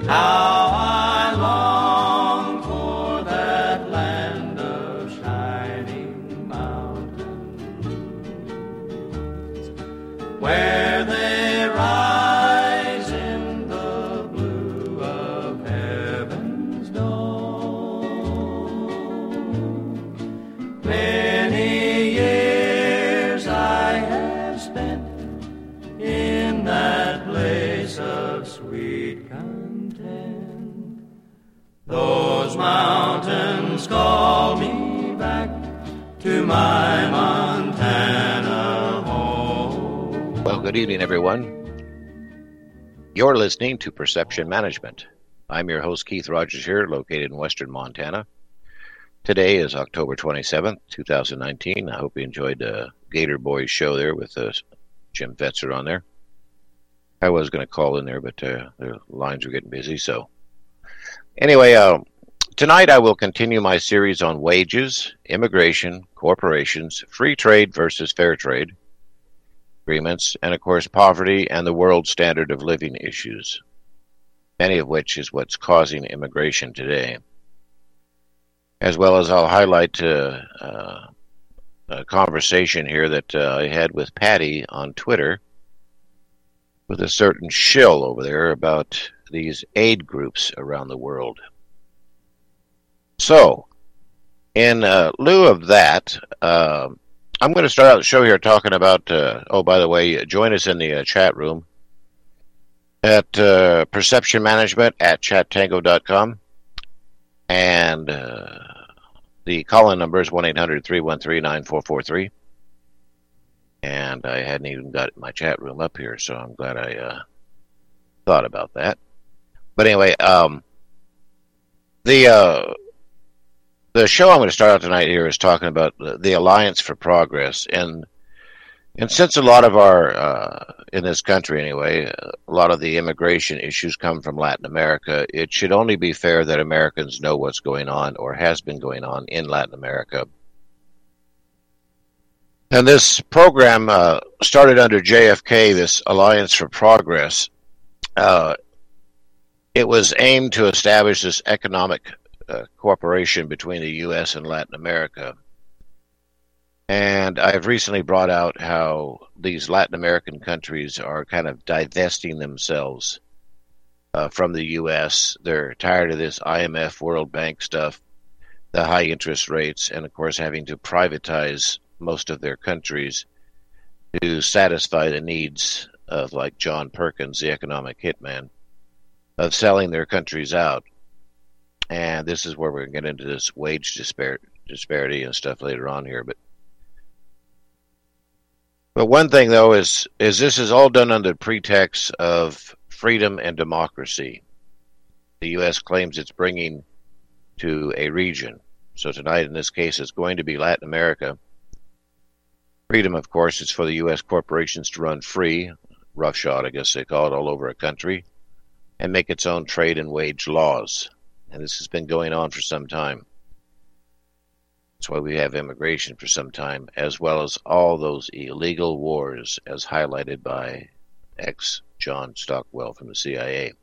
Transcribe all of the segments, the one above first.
How I long for that land of shining mountains, where they rise in the blue of heaven's dawn. Many years I have spent in that place of sweet content. Those mountains call me back to my Montana home. Well, good evening, everyone. You're listening to Perception Management. I'm your host, Keith Rogers, here, located in western Montana. Today is October 27th, 2019. I hope you enjoyed the Gator Boys show there with Jim Fetzer on there. I was going to call in there, but the lines were getting busy. So anyway, tonight I will continue my series on wages, immigration, corporations, free trade versus fair trade agreements, and of course poverty and the world standard of living issues, many of which is what's causing immigration today. As well as I'll highlight a conversation here that I had with Patty on Twitter with a certain shill over there about these aid groups around the world. So, in lieu of that, I'm going to start out the show here talking about, by the way, join us in the chat room at Perception Management at chattango.com. And the call-in number is 1-800-313-9443. And I hadn't even got my chat room up here, so I'm glad I thought about that. But anyway, the show I'm going to start out tonight here is talking about the Alliance for Progress. And since a lot of our, in this country anyway, a lot of the immigration issues come from Latin America, it should only be fair that Americans know what's going on or has been going on in Latin America. And this program started under JFK, this Alliance for Progress. It was aimed to establish this economic cooperation between the U.S. and Latin America. And I've recently brought out how these Latin American countries are kind of divesting themselves from the U.S. They're tired of this IMF, World Bank stuff, the high interest rates, and of course having to privatize most of their countries to satisfy the needs of, like John Perkins, the economic hitman, of selling their countries out. And this is where we're going to get into this wage disparity and stuff later on here. But one thing, though, is this is all done under the pretext of freedom and democracy. The U.S. claims it's bringing to a region. So tonight, in this case, it's going to be Latin America. Freedom, of course, is for the U.S. corporations to run free, roughshod, I guess they call it, all over a country, and make its own trade and wage laws. And this has been going on for some time. That's why we have immigration for some time, as well as all those illegal wars, as highlighted by ex-John Stockwell from the CIA.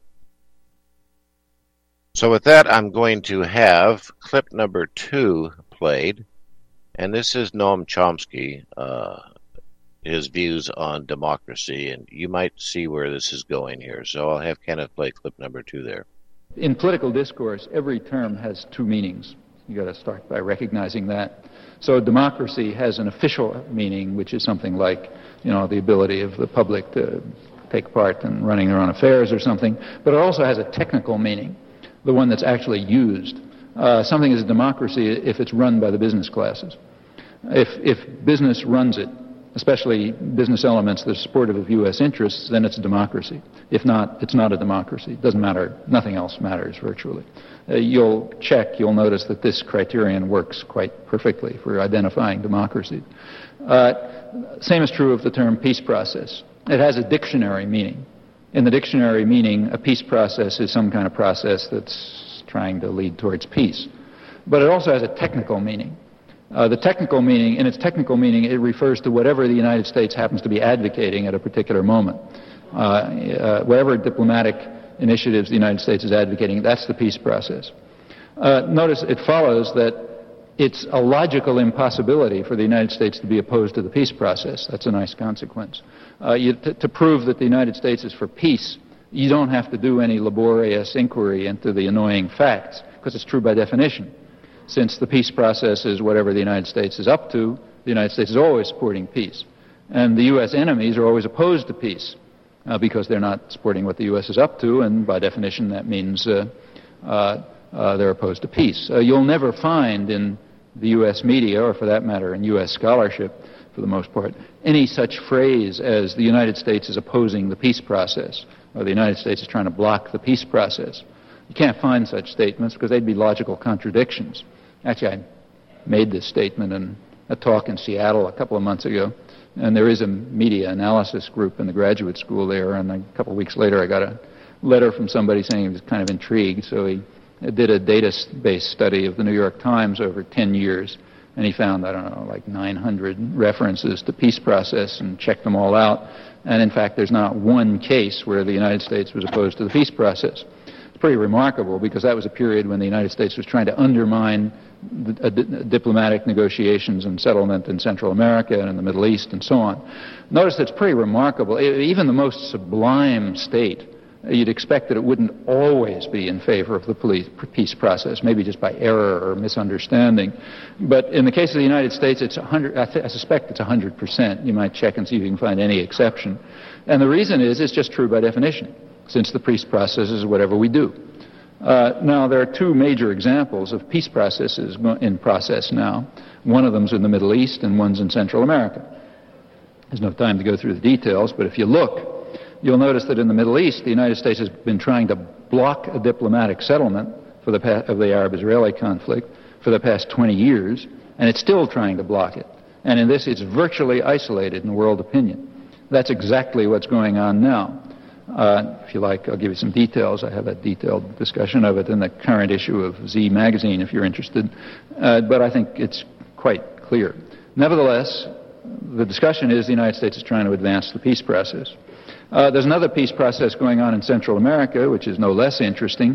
So with that, I'm going to have clip number 2 played. And this is Noam Chomsky, his views on democracy, and you might see where this is going here. So I'll have Kenneth play clip number 2 there. In political discourse, every term has 2 meanings. You got to start by recognizing that. So democracy has an official meaning, which is something like, the ability of the public to take part in running their own affairs or something. But it also has a technical meaning, the one that's actually used. Something is a democracy if it's run by the business classes. If business runs it, especially business elements that are supportive of U.S. interests, then it's a democracy. If not, it's not a democracy. It doesn't matter. Nothing else matters virtually. You'll notice that this criterion works quite perfectly for identifying democracy. Same is true of the term peace process. It has a dictionary meaning. In the dictionary meaning, a peace process is some kind of process that's trying to lead towards peace. But it also has a technical meaning. In its technical meaning, it refers to whatever the United States happens to be advocating at a particular moment. Whatever diplomatic initiatives the United States is advocating. That's the peace process. Notice it follows that it's a logical impossibility for the United States to be opposed to the peace process. That's a nice consequence. To prove that the United States is for peace, you don't have to do any laborious inquiry into the annoying facts, because it's true by definition. Since the peace process is whatever the United States is up to, the United States is always supporting peace. And the U.S. enemies are always opposed to peace because they're not supporting what the U.S. is up to, and by definition that means they're opposed to peace. You'll never find in the U.S. media, or for that matter in U.S. scholarship for the most part, any such phrase as the United States is opposing the peace process, or the United States is trying to block the peace process. You can't find such statements because they'd be logical contradictions. Actually, I made this statement in a talk in Seattle a couple of months ago, and there is a media analysis group in the graduate school there, and a couple of weeks later I got a letter from somebody saying he was kind of intrigued, so he did a data-based study of the New York Times over 10 years, and he found, I don't know, like 900 references to peace process and checked them all out. And in fact, there's not one case where the United States was opposed to the peace process. It's pretty remarkable because that was a period when the United States was trying to undermine diplomatic negotiations and settlement in Central America and in the Middle East and so on. Notice that's pretty remarkable. Even the most sublime state, you'd expect that it wouldn't always be in favor of the peace process, maybe just by error or misunderstanding. But in the case of the United States, it's 100. I suspect it's 100%. You might check and see if you can find any exception. And the reason is it's just true by definition, since the peace process is whatever we do. Now, there are two major examples of peace processes in process now. One of them's in the Middle East and one's in Central America. There's no time to go through the details, but if you look, you'll notice that in the Middle East, the United States has been trying to block a diplomatic settlement of the Arab-Israeli conflict for the past 20 years, and it's still trying to block it. And in this, it's virtually isolated in world opinion. That's exactly what's going on now. If you like, I'll give you some details. I have a detailed discussion of it in the current issue of Z Magazine, if you're interested. But I think it's quite clear. Nevertheless, the discussion is the United States is trying to advance the peace process. There's another peace process going on in Central America, which is no less interesting.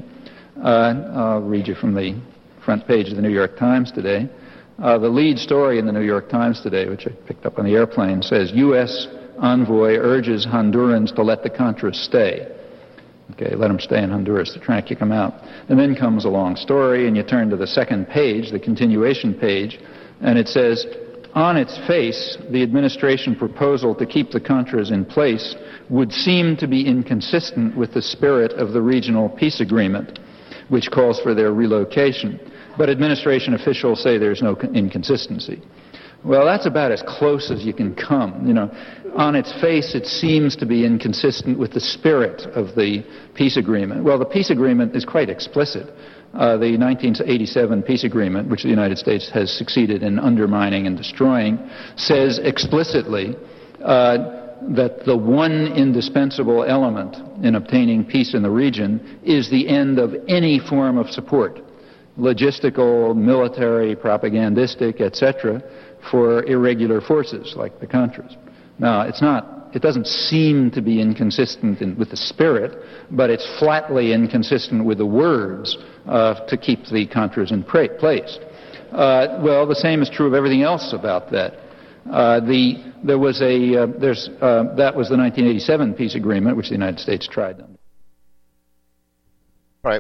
I'll read you from the front page of the New York Times today. The lead story in the New York Times today, which I picked up on the airplane, says, U.S. envoy urges Hondurans to let the Contras stay. Okay, let them stay in Honduras. They're trying to kick them out. And then comes a long story, and you turn to the second page, the continuation page, and it says, on its face, the administration proposal to keep the Contras in place would seem to be inconsistent with the spirit of the regional peace agreement, which calls for their relocation. But administration officials say there's no inconsistency. Well, that's about as close as you can come. You know, on its face, it seems to be inconsistent with the spirit of the peace agreement. Well, the peace agreement is quite explicit. The 1987 peace agreement, which the United States has succeeded in undermining and destroying, says explicitly that the one indispensable element in obtaining peace in the region is the end of any form of support, logistical, military, propagandistic, etc., for irregular forces like the Contras. Now, it doesn't seem to be inconsistent with the spirit, but it's flatly inconsistent with the words to keep the Contras in place. Well, the same is true of everything else about that. That was the 1987 peace agreement, which the United States tried under. Right.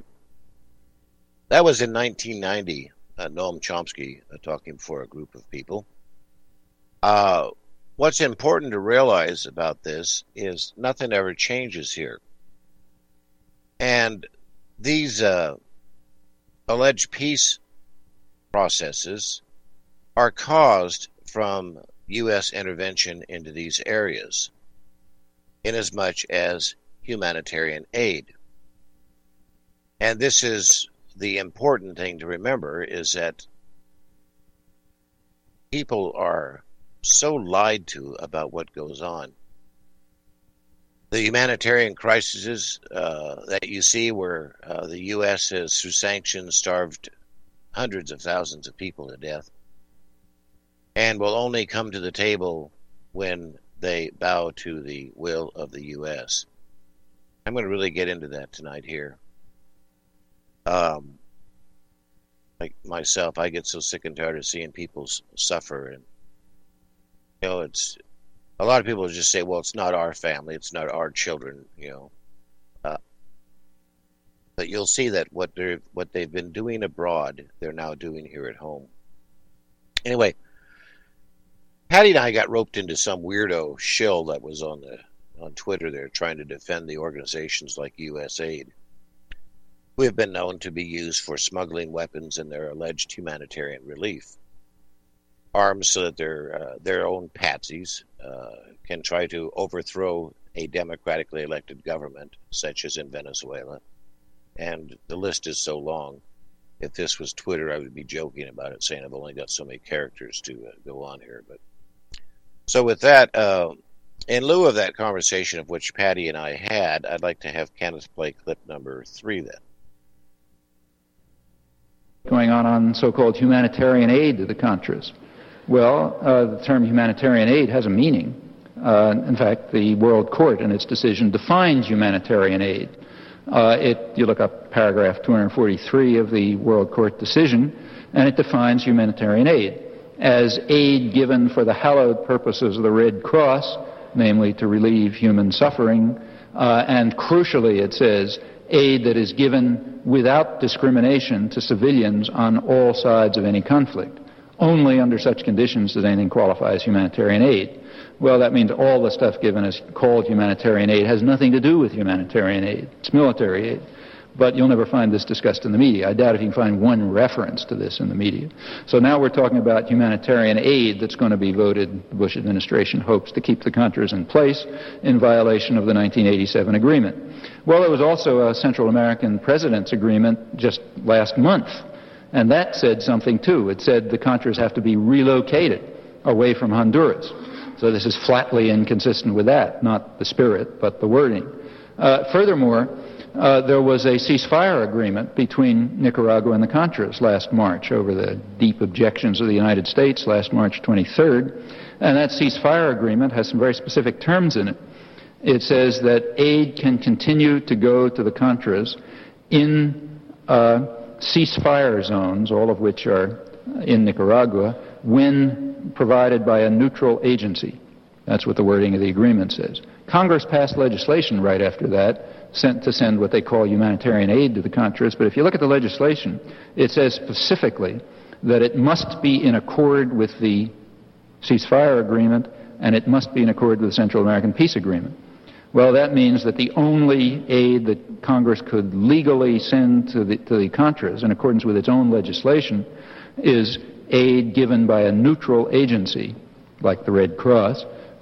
That was in 1990. Noam Chomsky talking for a group of people. What's important to realize about this is nothing ever changes here. And these alleged peace processes are caused from U.S. intervention into these areas, inasmuch as humanitarian aid. And this is the important thing to remember, is that people are so lied to about what goes on. The humanitarian crises that you see where the U.S. has, through sanctions, starved hundreds of thousands of people to death, and will only come to the table when they bow to the will of the U.S. I'm going to really get into that tonight here. Like myself, I get so sick and tired of seeing people suffer, and it's a lot of people just say, "Well, it's not our family, it's not our children," But you'll see that what they've been doing abroad, they're now doing here at home. Anyway, Patty and I got roped into some weirdo shill that was on Twitter there trying to defend the organizations like USAID, who have been known to be used for smuggling weapons and their alleged humanitarian relief. Arms so that their own patsies can try to overthrow a democratically elected government, such as in Venezuela. And the list is so long. If this was Twitter, I would be joking about it, saying I've only got so many characters to go on here. But so with that, in lieu of that conversation of which Patty and I had, I'd like to have Kenneth play clip number 3 then. Going on so-called humanitarian aid to the Contras. Well, the term humanitarian aid has a meaning. In fact, the World Court in its decision defined humanitarian aid. You look up paragraph 243 of the World Court decision, and it defines humanitarian aid as aid given for the hallowed purposes of the Red Cross, namely to relieve human suffering, and crucially it says aid that is given without discrimination to civilians on all sides of any conflict. Only under such conditions does anything qualify as humanitarian aid. Well, that means all the stuff given is called humanitarian aid has nothing to do with humanitarian aid. It's military aid. But you'll never find this discussed in the media. I doubt if you can find one reference to this in the media. So now we're talking about humanitarian aid that's going to be voted, the Bush administration hopes, to keep the Contras in place in violation of the 1987 agreement. Well, there was also a Central American President's agreement just last month, and that said something too. It said the Contras have to be relocated away from Honduras. So this is flatly inconsistent with that, not the spirit, but the wording. Furthermore, there was a ceasefire agreement between Nicaragua and the Contras last March over the deep objections of the United States last March 23rd. And that ceasefire agreement has some very specific terms in it. It says that aid can continue to go to the Contras in ceasefire zones, all of which are in Nicaragua, when provided by a neutral agency. That's what the wording of the agreement says. Congress passed legislation right after that to send what they call humanitarian aid to the Contras, but if you look at the legislation, it says specifically that it must be in accord with the ceasefire agreement and it must be in accord with the Central American Peace Agreement. Well, that means that the only aid that Congress could legally send to the Contras in accordance with its own legislation is aid given by a neutral agency, like the Red Cross,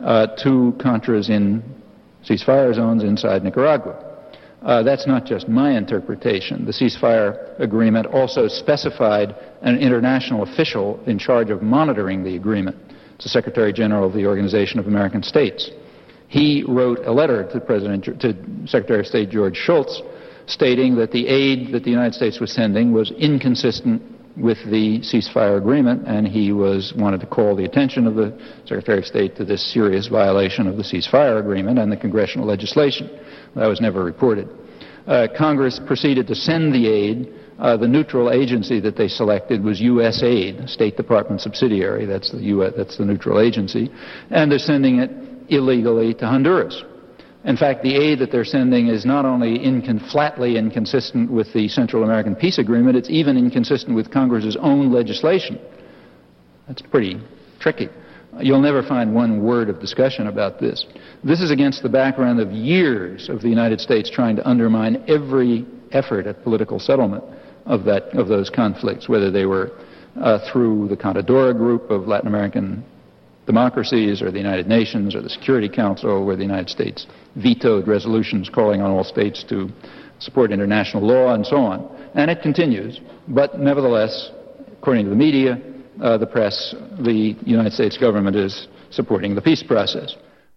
to Contras in ceasefire zones inside Nicaragua. That's not just my interpretation. The ceasefire agreement also specified an international official in charge of monitoring the agreement. It's the Secretary General of the Organization of American States. He wrote a letter to Secretary of State George Shultz stating that the aid that the United States was sending was inconsistent with the ceasefire agreement, and he wanted to call the attention of the Secretary of State to this serious violation of the ceasefire agreement and the congressional legislation. That was never reported. Congress proceeded to send the aid. The neutral agency that they selected was USAID, State Department subsidiary. That's the neutral agency, and they're sending it illegally to Honduras. In fact, the aid that they're sending is not only flatly inconsistent with the Central American Peace Agreement, it's even inconsistent with Congress's own legislation. That's pretty tricky. You'll never find one word of discussion about this. This is against the background of years of the United States trying to undermine every effort at political settlement of those conflicts, whether they were through the Contadora Group of Latin American democracies or the United Nations or the Security Council, where the United States vetoed resolutions calling on all states to support international law and so on. And it continues. But nevertheless, according to the media, the press, the United States government is supporting the peace process.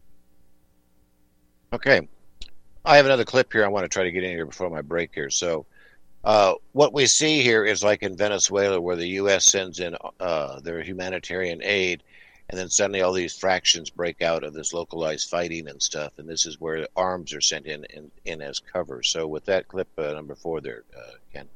Okay. I have another clip here I want to try to get in here before my break here. So what we see here is like in Venezuela, where the U.S. sends in their humanitarian aid, And then suddenly all these fractions break out of this localized fighting and stuff, and this is where arms are sent in as cover. So with that clip number 4 there, Ken.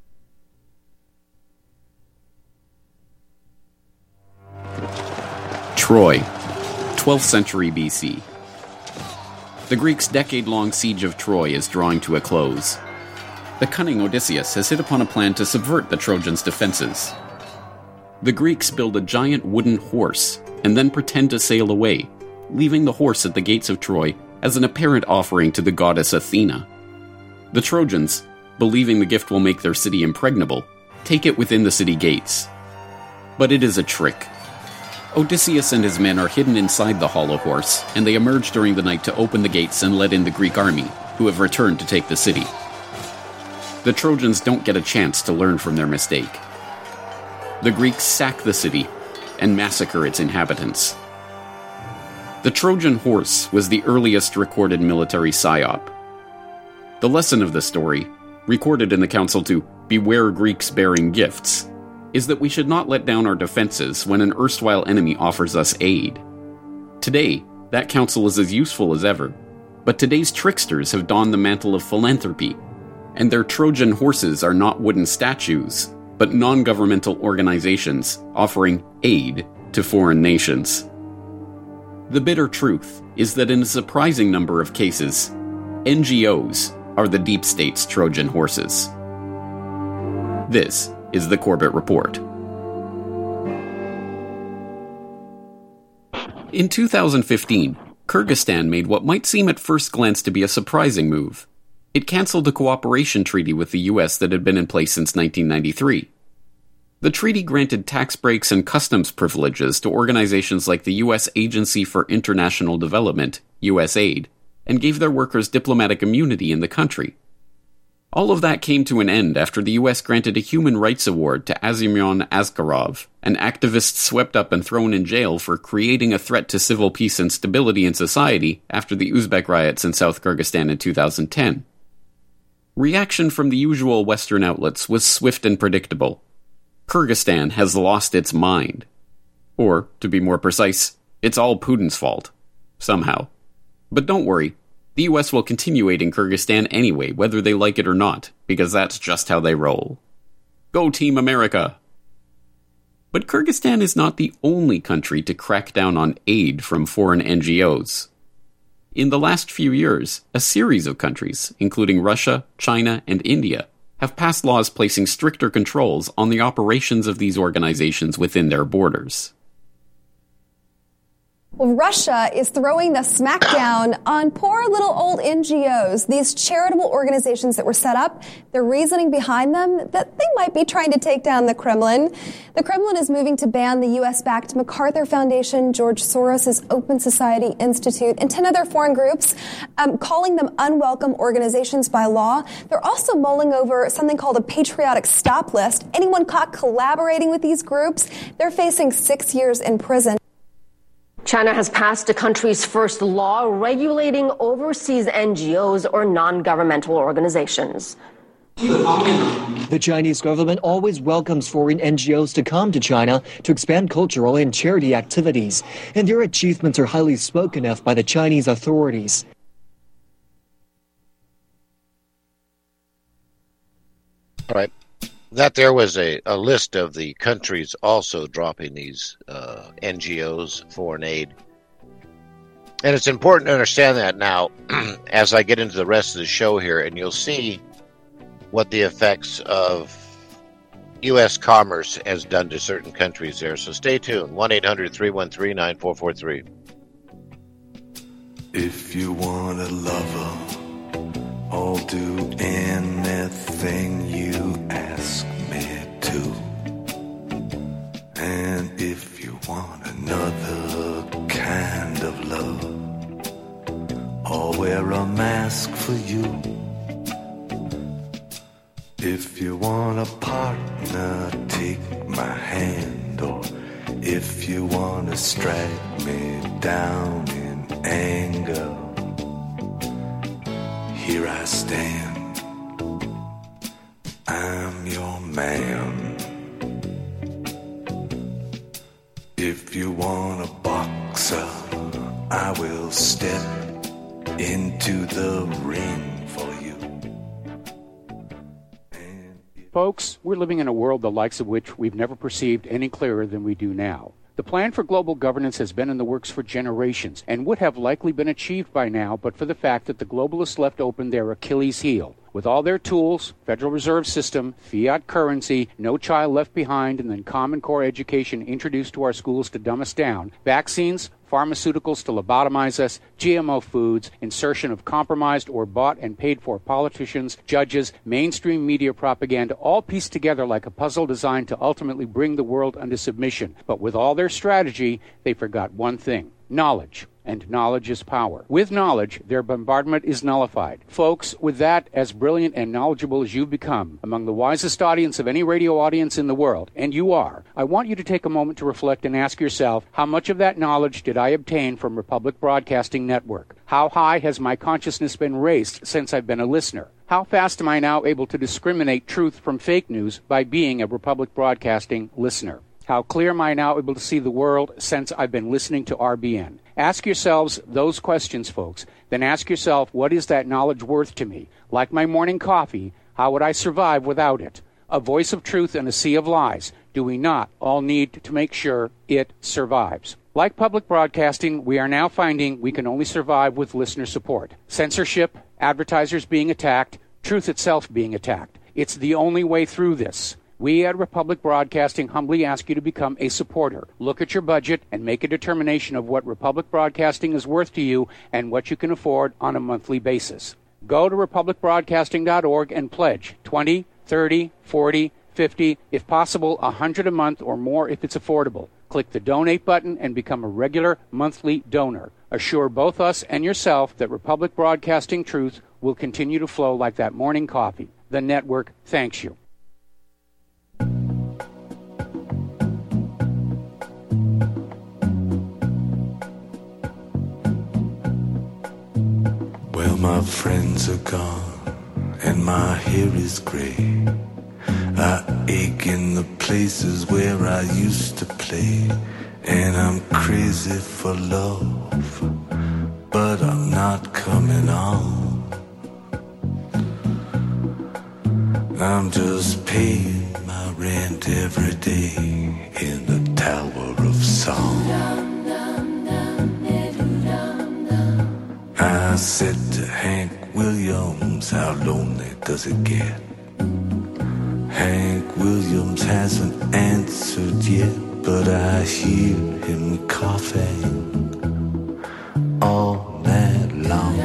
Troy, 12th century BC. The Greeks' decade-long siege of Troy is drawing to a close. The cunning Odysseus has hit upon a plan to subvert the Trojans' defenses. The Greeks build a giant wooden horse and then pretend to sail away, leaving the horse at the gates of Troy as an apparent offering to the goddess Athena. The Trojans, believing the gift will make their city impregnable, take it within the city gates. But it is a trick. Odysseus and his men are hidden inside the hollow horse, and they emerge during the night to open the gates and let in the Greek army, who have returned to take the city. The Trojans don't get a chance to learn from their mistake. The Greeks sack the city and massacre its inhabitants. The Trojan horse was the earliest recorded military psyop. The lesson of the story, recorded in the council to "Beware Greeks bearing gifts," is that we should not let down our defenses when an erstwhile enemy offers us aid. Today, that counsel is as useful as ever, but today's tricksters have donned the mantle of philanthropy, and their Trojan horses are not wooden statues, but non-governmental organizations offering aid to foreign nations. The bitter truth is that in a surprising number of cases, NGOs are the deep state's Trojan horses. This is the Corbett Report. In 2015, Kyrgyzstan made what might seem at first glance to be a surprising move. It canceled a cooperation treaty with the U.S. that had been in place since 1993. The treaty granted tax breaks and customs privileges to organizations like the U.S. Agency for International Development, USAID, and gave their workers diplomatic immunity in the country. All of that came to an end after the U.S. granted a human rights award to Azimyan Askarov, an activist swept up and thrown in jail for creating a threat to civil peace and stability in society after the Uzbek riots in South Kyrgyzstan in 2010. Reaction from the usual Western outlets was swift and predictable. Kyrgyzstan has lost its mind. Or, to be more precise, it's all Putin's fault. Somehow. But don't worry, the US will continue aiding Kyrgyzstan anyway, whether they like it or not, because that's just how they roll. Go Team America! But Kyrgyzstan is not the only country to crack down on aid from foreign NGOs. In the last few years, a series of countries, including Russia, China, and India, have passed laws placing stricter controls on the operations of these organizations within their borders. Well, Russia is throwing the smackdown on poor little old NGOs, these charitable organizations that were set up. The reasoning behind them, that they might be trying to take down the Kremlin. The Kremlin is moving to ban the U.S.-backed MacArthur Foundation, George Soros' Open Society Institute, and 10 other foreign groups, calling them unwelcome organizations by law. They're also mulling over something called a patriotic stop list. Anyone caught collaborating with these groups, they're facing 6 years in prison. China has passed the country's first law regulating overseas NGOs or non-governmental organizations. The Chinese government always welcomes foreign NGOs to come to China to expand cultural and charity activities, and their achievements are highly spoken of by the Chinese authorities. All right. That there was a list of the countries also dropping these NGOs, foreign aid. And it's important to understand that now as I get into the rest of the show here, and you'll see what the effects of U.S. commerce has done to certain countries there. So stay tuned. 1-800-313-9443. If you want a lover, I'll do anything you ask me to. And if you want another kind of love, I'll wear a mask for you. If you want a partner, take my hand. Or if you want to strike me down in anger, here I stand, I'm your man. If you want a box Folks, we're living in a world the likes of which we've never perceived any clearer than we do now. The plan for global governance has been in the works for generations and would have likely been achieved by now but for the fact that the globalists left open their Achilles heel. With all their tools, Federal Reserve System, fiat currency, no child left behind, and then Common Core education introduced to our schools to dumb us down, vaccines, pharmaceuticals to lobotomize us, GMO foods, insertion of compromised or bought and paid for politicians, judges, mainstream media propaganda, all pieced together like a puzzle designed to ultimately bring the world under submission. But with all their strategy, they forgot one thing: knowledge. And knowledge is power. With knowledge, their bombardment is nullified. Folks, with that, as brilliant and knowledgeable as you've become, among the wisest audience of any radio audience in the world, and you are, I want you to take a moment to reflect and ask yourself, how much of that knowledge did I obtain from Republic Broadcasting Network? How high has my consciousness been raised since I've been a listener? How fast am I now able to discriminate truth from fake news by being a Republic Broadcasting listener? How clear am I now able to see the world since I've been listening to RBN? Ask yourselves those questions, folks. Then ask yourself, what is that knowledge worth to me? Like my morning coffee, how would I survive without it? A voice of truth in a sea of lies. Do we not all need to make sure it survives? Like public broadcasting, we are now finding we can only survive with listener support. Censorship, advertisers being attacked, truth itself being attacked. It's the only way through this. We at Republic Broadcasting humbly ask you to become a supporter. Look at your budget and make a determination of what Republic Broadcasting is worth to you and what you can afford on a monthly basis. Go to republicbroadcasting.org and pledge $20, $30, $40, $50, if possible, $100 a month or more if it's affordable. Click the donate button and become a regular monthly donor. Assure both us and yourself that Republic Broadcasting truth will continue to flow like that morning coffee. The network thanks you. Well, my friends are gone and my hair is gray. I ache in the places where I used to play. And I'm crazy for love, but I'm not coming on. I'm just paying my rent every day in the Tower of Song. I said to Hank Williams, how lonely does it get? Hank Williams hasn't answered yet, but I hear him coughing all night long.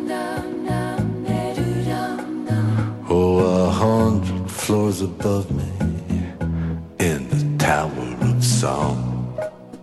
Oh, 100 floors above me in the Tower of Song.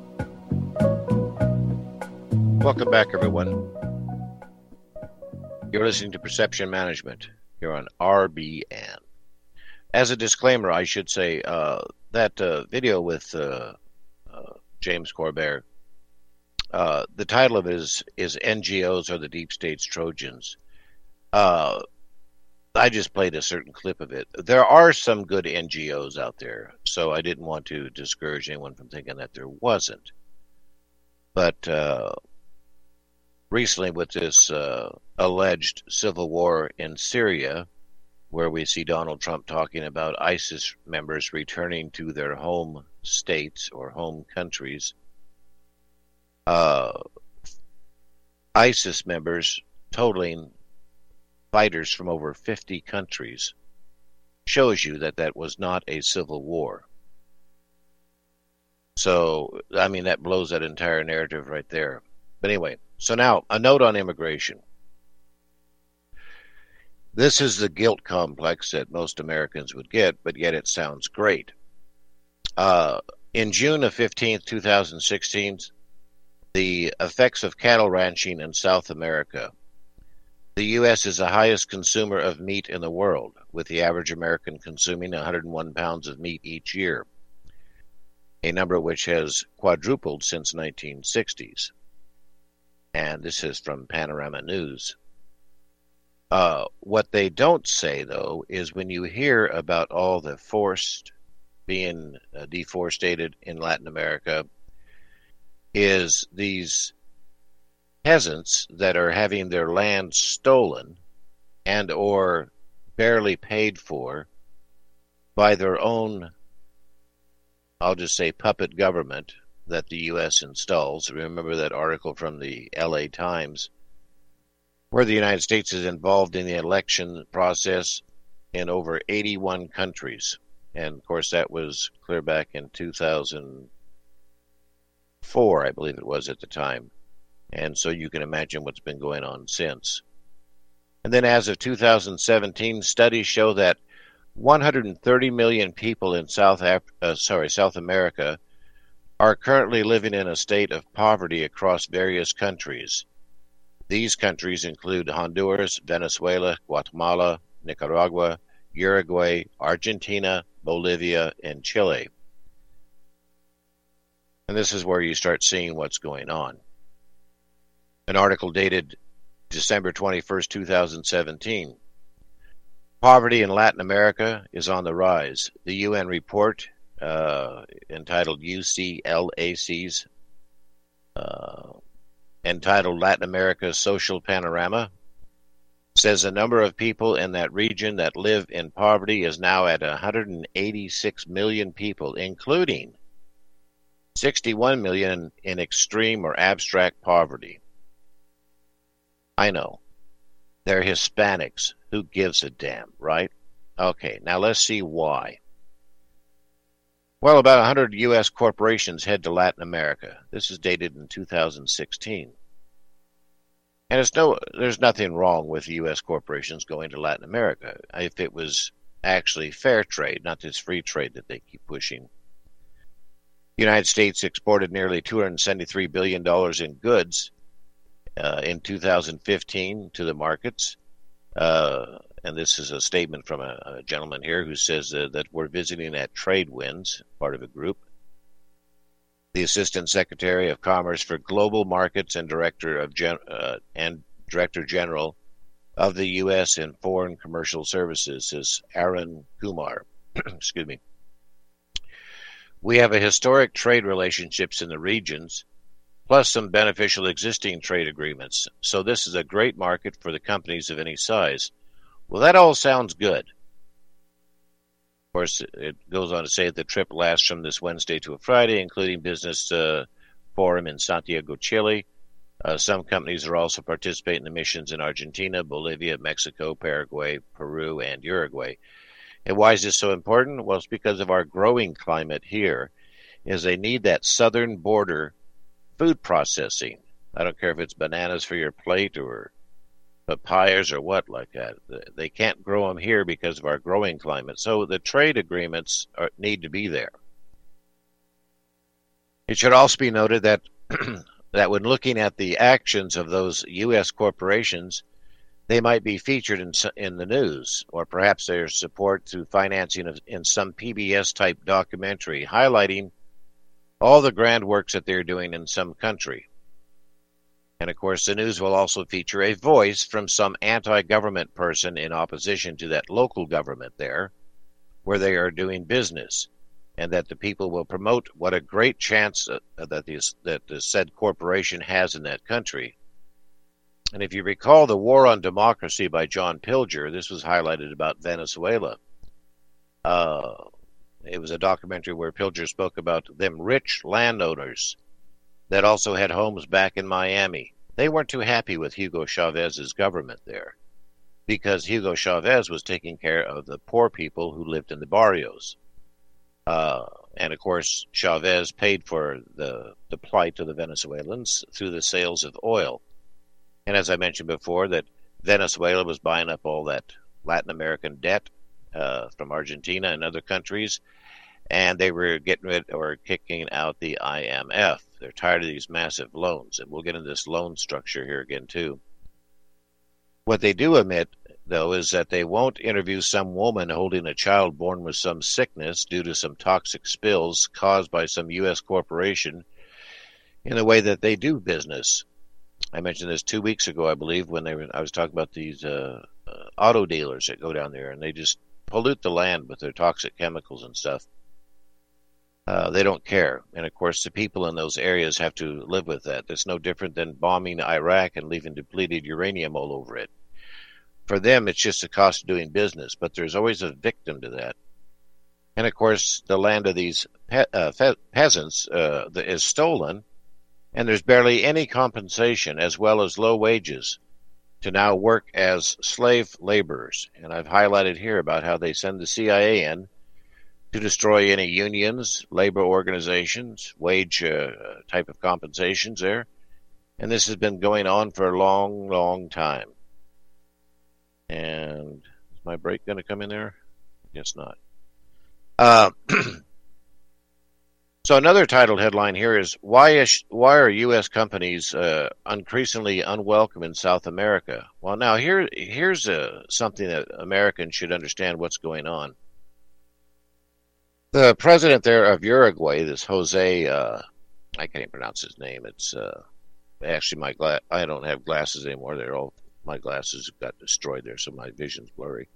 Welcome back, everyone. You're listening to Perception Management here on RBN. As a disclaimer, I should say that video with James Corbett, the title of it is NGOs Are the Deep State's Trojans. I just played a certain clip of it. There are some good NGOs out there, so I didn't want to discourage anyone from thinking that there wasn't. But recently with this alleged civil war in Syria, where we see Donald Trump talking about ISIS members returning to their home states or home countries, ISIS members totaling fighters from over 50 countries, shows you that that was not a civil war. So, I mean, that blows that entire narrative right there. But anyway, so now, a note on immigration. This is the guilt complex that most Americans would get, but yet it sounds great. In June of 15th, 2016, the effects of cattle ranching in South America. The U.S. is the highest consumer of meat in the world, with the average American consuming 101 pounds of meat each year, a number which has quadrupled since the 1960s. And this is from Panorama News. What they don't say, though, is when you hear about all the forest being deforested in Latin America, is these peasants that are having their land stolen and or barely paid for by their own, I'll just say, puppet government that the U.S. installs. Remember that article from the LA Times where the United States is involved in the election process in over 81 countries. And, of course, that was clear back in 2004, I believe it was at the time. And so you can imagine what's been going on since. And then as of 2017, studies show that 130 million people in South America are currently living in a state of poverty across various countries. These countries include Honduras, Venezuela, Guatemala, Nicaragua, Uruguay, Argentina, Bolivia, and Chile. And this is where you start seeing what's going on. An article dated December 21st, 2017. Poverty in Latin America is on the rise. The UN report entitled UCLAC's entitled Latin America's Social Panorama says the number of people in that region that live in poverty is now at 186 million people, including 61 million in extreme or abstract poverty. I know. They're Hispanics. Who gives a damn, right? Okay, now let's see why. Well, about 100 U.S. corporations head to Latin America. This is dated in 2016. And there's nothing wrong with U.S. corporations going to Latin America if it was actually fair trade, not this free trade that they keep pushing. The United States exported nearly $273 billion in goods in 2015 to the markets. And this is a statement from a gentleman here who says that we're visiting at TradeWinds, part of a group. The Assistant Secretary of Commerce for Global Markets and Director General of the U.S. and Foreign Commercial Services is Arun Kumar. Excuse me. We have a historic trade relationships in the regions, plus some beneficial existing trade agreements. So this is a great market for the companies of any size. Well, that all sounds good. Of course, it goes on to say that the trip lasts from this Wednesday to a Friday, including business forum in Santiago, Chile. Some companies are also participating in missions in Argentina, Bolivia, Mexico, Paraguay, Peru, and Uruguay. And why is this so important? Well, it's because of our growing climate here, is they need that southern border food processing. I don't care if it's bananas for your plate or papayas or what like that. They can't grow them here because of our growing climate. So the trade agreements need to be there. It should also be noted that that when looking at the actions of those U.S. corporations, they might be featured in the news, or perhaps their support through financing in some PBS-type documentary highlighting all the grand works that they're doing in some country. And, of course, the news will also feature a voice from some anti-government person in opposition to that local government there, where they are doing business, and that the people will promote what a great chance that the said corporation has in that country. And if you recall the War on Democracy by John Pilger, this was highlighted about Venezuela. It was a documentary where Pilger spoke about them rich landowners that also had homes back in Miami. They weren't too happy with Hugo Chavez's government there because Hugo Chavez was taking care of the poor people who lived in the barrios. And, of course, Chavez paid for the plight of the Venezuelans through the sales of oil. And as I mentioned before, that Venezuela was buying up all that Latin American debt from Argentina and other countries, and they were getting rid or kicking out the IMF. They're tired of these massive loans, and we'll get into this loan structure here again, too. What they do admit, though, is that they won't interview some woman holding a child born with some sickness due to some toxic spills caused by some U.S. corporation in the way that they do business. I mentioned this 2 weeks ago, I believe, when I was talking about these auto dealers that go down there, and they just pollute the land with their toxic chemicals and stuff. They don't care. And, of course, the people in those areas have to live with that. It's no different than bombing Iraq and leaving depleted uranium all over it. For them, it's just the cost of doing business, but there's always a victim to that. And of course, the land of these peasants is stolen, and there's barely any compensation, as well as low wages, to now work as slave laborers. And I've highlighted here about how they send the CIA in to destroy any unions, labor organizations, wage type of compensations there. And this has been going on for a long, long time. And is my break going to come in there? Guess not. So another titled headline here is, why are U.S. companies increasingly unwelcome in South America? Well, now here's something that Americans should understand what's going on. The president there of Uruguay, this Jose, I can't even pronounce his name. It's actually I don't have glasses anymore. My glasses got destroyed there, so my vision's blurry.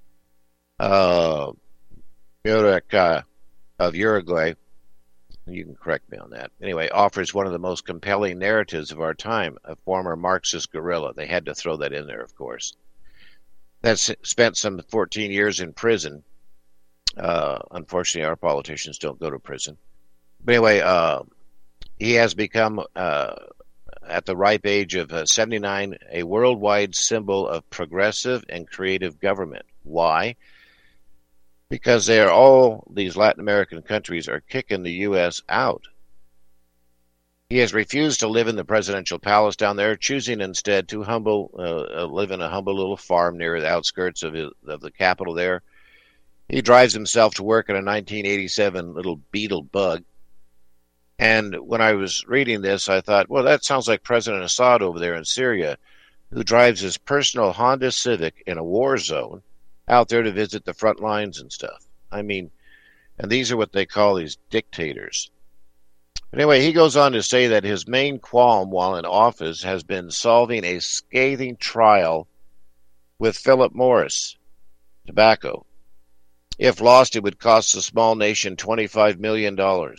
Boric of Uruguay, you can correct me on that. Anyway, offers one of the most compelling narratives of our time, a former Marxist guerrilla. They had to throw that in there, of course. That's spent some 14 years in prison. Unfortunately, our politicians don't go to prison. But anyway, he has become, at the ripe age of 79, a worldwide symbol of progressive and creative government. Why? Because these Latin American countries are kicking the U.S. out. He has refused to live in the presidential palace down there, choosing instead to live in a humble little farm near the outskirts of the capital there. He drives himself to work in a 1987 little Beetle bug. And when I was reading this, I thought, well, that sounds like President Assad over there in Syria, who drives his personal Honda Civic in a war zone out there to visit the front lines and stuff. I mean, and these are what they call these dictators. But anyway, he goes on to say that his main qualm while in office has been solving a scathing trial with Philip Morris Tobacco. If lost, it would cost the small nation $25 million.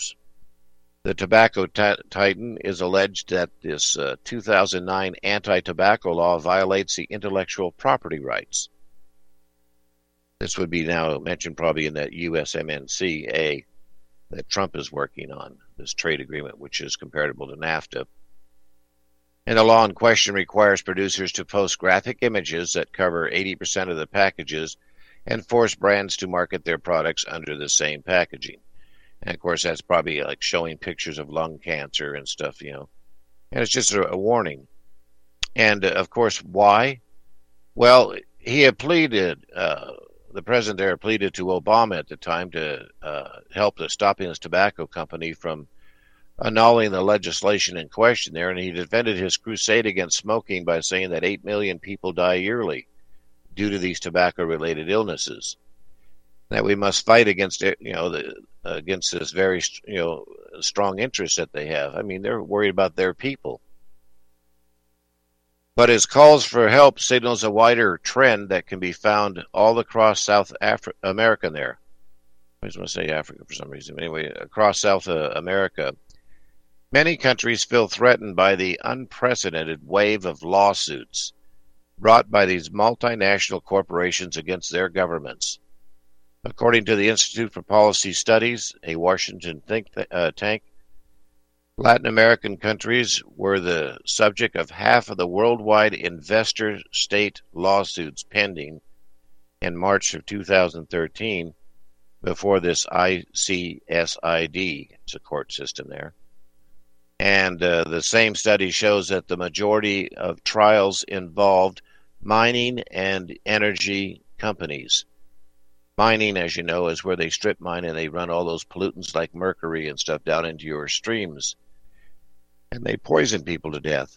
The tobacco titan is alleged that this 2009 anti-tobacco law violates the intellectual property rights. This would be now mentioned probably in that USMCA that Trump is working on, this trade agreement, which is comparable to NAFTA. And the law in question requires producers to post graphic images that cover 80% of the packages and force brands to market their products under the same packaging. And, of course, that's probably like showing pictures of lung cancer and stuff, And it's just a warning. And, of course, why? Well, he had pleaded... the president there pleaded to Obama at the time to help stopping his tobacco company from annulling the legislation in question there, and he defended his crusade against smoking by saying that 8 million people die yearly due to these tobacco-related illnesses. That we must fight against against this very strong interest that they have. I mean, they're worried about their people. But his calls for help signals a wider trend that can be found all across South America there. I was going to say Africa for some reason. Anyway, across South America, many countries feel threatened by the unprecedented wave of lawsuits brought by these multinational corporations against their governments. According to the Institute for Policy Studies, a Washington think tank, Latin American countries were the subject of half of the worldwide investor state lawsuits pending in March of 2013 before this ICSID, it's a court system there. And the same study shows that the majority of trials involved mining and energy companies. Mining, as you know, is where they strip mine and they run all those pollutants like mercury and stuff down into your streams. And they poison people to death.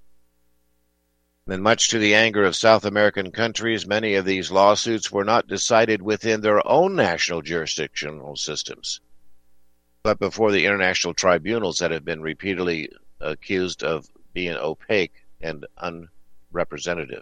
And much to the anger of South American countries, many of these lawsuits were not decided within their own national jurisdictional systems, but before the international tribunals that have been repeatedly accused of being opaque and unrepresentative.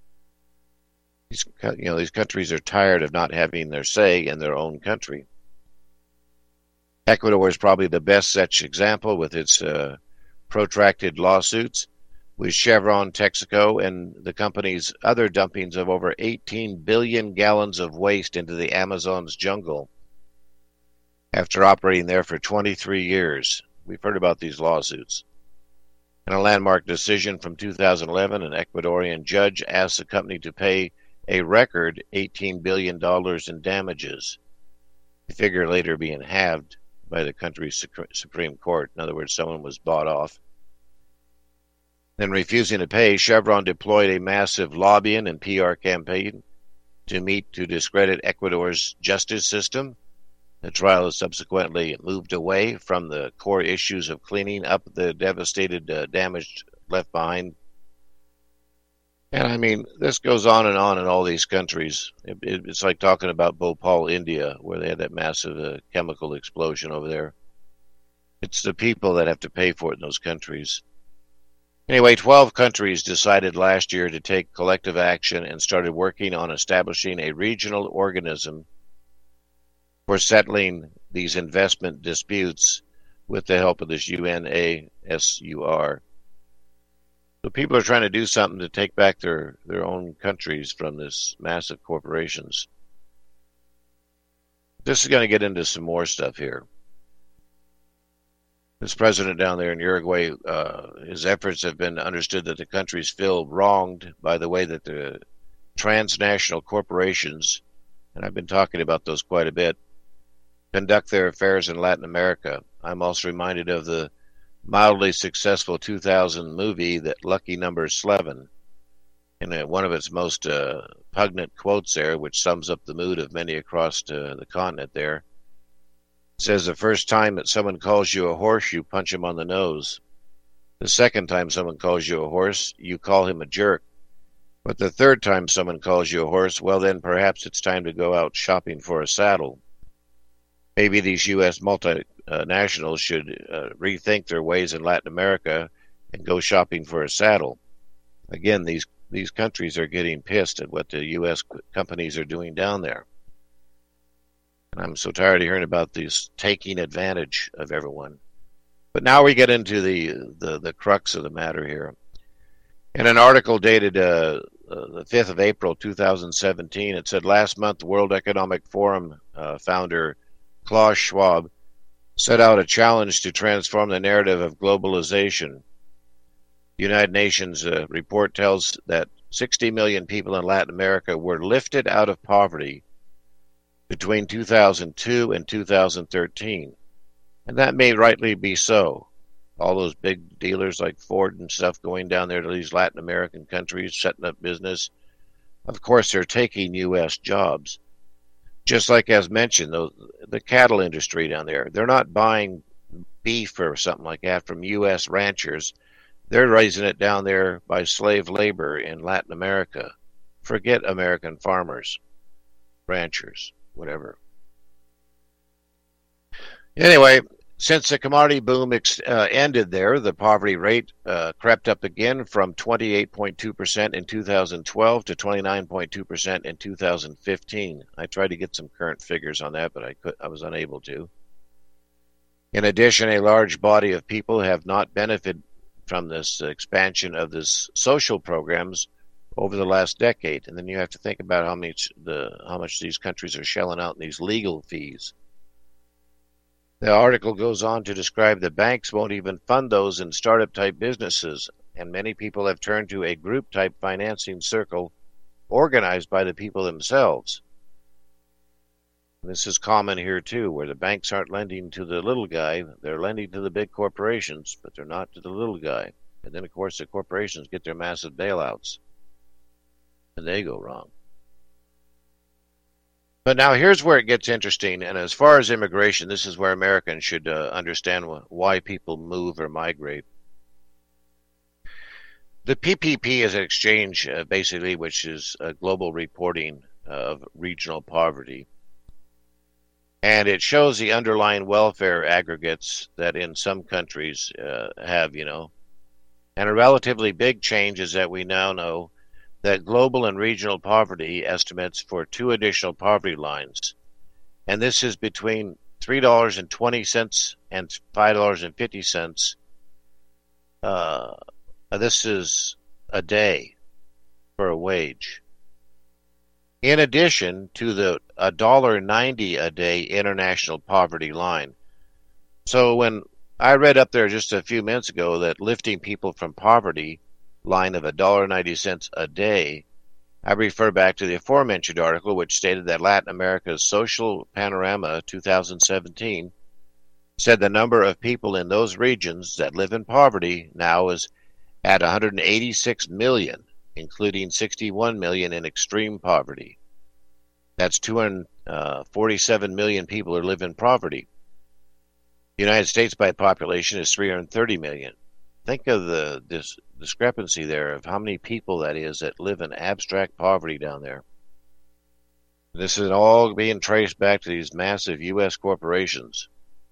These countries are tired of not having their say in their own country. Ecuador is probably the best such example with its protracted lawsuits, with Chevron, Texaco, and the company's other dumpings of over 18 billion gallons of waste into the Amazon's jungle after operating there for 23 years. We've heard about these lawsuits. In a landmark decision from 2011, an Ecuadorian judge asked the company to pay a record $18 billion in damages, the figure later being halved by the country's Supreme Court. In other words, someone was bought off. Then, refusing to pay, Chevron deployed a massive lobbying and PR campaign to discredit Ecuador's justice system. The trial has subsequently moved away from the core issues of cleaning up the devastated damage left behind. And I mean, this goes on in all these countries. It's like talking about Bhopal, India, where they had that massive chemical explosion over there. It's the people that have to pay for it in those countries. Anyway, 12 countries decided last year to take collective action and started working on establishing a regional organism for settling these investment disputes with the help of this UNASUR. So people are trying to do something to take back their own countries from this massive corporations. This is going to get into some more stuff here. This president down there in Uruguay, his efforts have been understood that the countries feel wronged by the way that the transnational corporations, and I've been talking about those quite a bit, conduct their affairs in Latin America. I'm also reminded of the mildly successful 2000 movie, that Lucky Number 11, and one of its most pungent quotes there, which sums up the mood of many across the continent there. It says, the first time that someone calls you a horse, you punch him on the nose. The second time someone calls you a horse, you call him a jerk. But the third time someone calls you a horse, well then perhaps it's time to go out shopping for a saddle. Maybe these U.S. multinationals should rethink their ways in Latin America and go shopping for a saddle. Again, these countries are getting pissed at what the U.S. companies are doing down there. And I'm so tired of hearing about these taking advantage of everyone. But now we get into the crux of the matter here. In an article dated the 5th of April 2017, it said, last month the World Economic Forum founder Klaus Schwab set out a challenge to transform the narrative of globalization. The United Nations report tells that 60 million people in Latin America were lifted out of poverty between 2002 and 2013. And that may rightly be so. All those big dealers like Ford and stuff going down there to these Latin American countries, setting up business. Of course, they're taking U.S. jobs. Just like as mentioned, the cattle industry down there, they're not buying beef or something like that from U.S. ranchers. They're raising it down there by slave labor in Latin America. Forget American farmers, ranchers, whatever. Anyway, since the commodity boom ended there, the poverty rate crept up again from 28.2% in 2012 to 29.2% in 2015. I tried to get some current figures on that, but I was unable to. In addition, a large body of people have not benefited from this expansion of this social programs over the last decade. And then you have to think about how much these countries are shelling out in these legal fees. The article goes on to describe the banks won't even fund those in startup-type businesses, and many people have turned to a group-type financing circle organized by the people themselves. And this is common here, too, where the banks aren't lending to the little guy. They're lending to the big corporations, but they're not to the little guy. And then, of course, the corporations get their massive bailouts, and they go wrong. But now here's where it gets interesting, and as far as immigration, this is where Americans should understand why people move or migrate. The PPP is an exchange, basically, which is a global reporting of regional poverty. And it shows the underlying welfare aggregates that in some countries have, And a relatively big change is that we now know that global and regional poverty estimates for two additional poverty lines. And this is between $3.20 and $5.50. This is a day for a wage. in addition to the $1.90 a day international poverty line. So when I read up there just a few minutes ago that lifting people from poverty line of $1.90 a day, I refer back to the aforementioned article which stated that Latin America's Social Panorama 2017 said the number of people in those regions that live in poverty now is at 186 million, including 61 million in extreme poverty. That's 247 million people who live in poverty. The United States by population is 330 million. Think of this discrepancy there of how many people that is that live in abstract poverty down there. This is all being traced back to these massive U.S. corporations.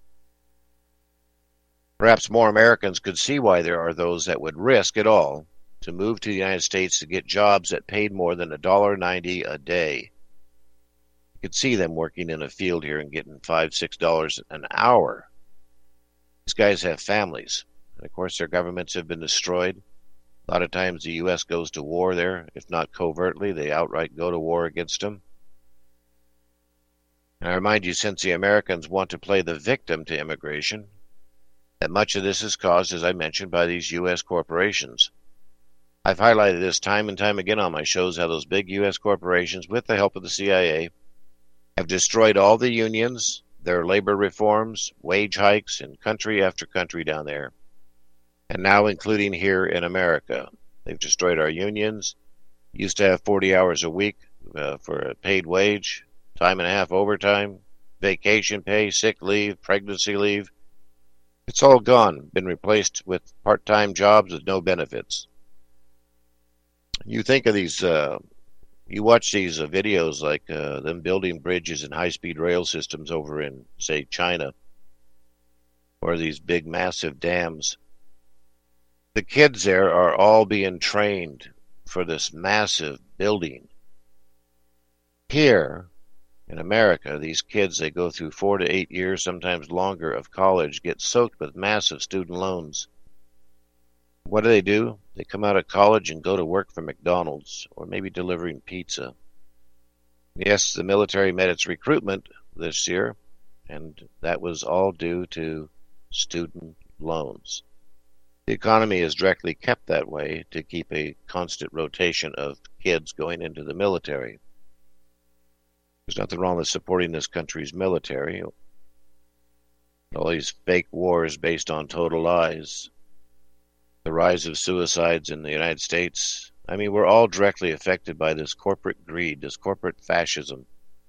Perhaps more Americans could see why there are those that would risk it all to move to the United States to get jobs that paid more than $1.90 a day. You could see them working in a field here and getting $5, $6 an hour. These guys have families. And of course, their governments have been destroyed. A lot of times the U.S. goes to war there. If not covertly, they outright go to war against them. And I remind you, since the Americans want to play the victim to immigration, that much of this is caused, as I mentioned, by these U.S. corporations. I've highlighted this time and time again on my shows, how those big U.S. corporations, with the help of the CIA, have destroyed all the unions, their labor reforms, wage hikes in country after country down there, and now including here in America. They've destroyed our unions. Used to have 40 hours a week for a paid wage, time and a half overtime, vacation pay, sick leave, pregnancy leave. It's all gone, been replaced with part-time jobs with no benefits. You think of these, you watch these videos like them building bridges and high-speed rail systems over in, say, China, or these big, massive dams. The kids there are all being trained for this massive building. Here, in America, these kids, they go through 4 to 8 years, sometimes longer, of college, get soaked with massive student loans. What do? They come out of college and go to work for McDonald's, or maybe delivering pizza. Yes, the military met its recruitment this year, and that was all due to student loans. The economy is directly kept that way to keep a constant rotation of kids going into the military. There's nothing wrong with supporting this country's military. All these fake wars based on total lies. The rise of suicides in the United States. I mean, we're all directly affected by this corporate greed, this corporate fascism.